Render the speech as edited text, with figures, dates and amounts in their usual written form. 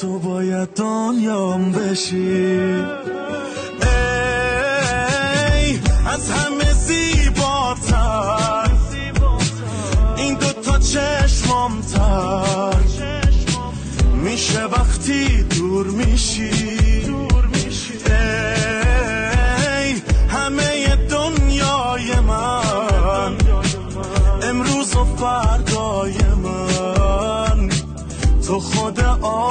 تو باید دنیام بشی. ای از همه زیباتر این دوتا چشمامتر میشه وقتی دور میشی. ای همه دنیای من امروز و فردای من تو خود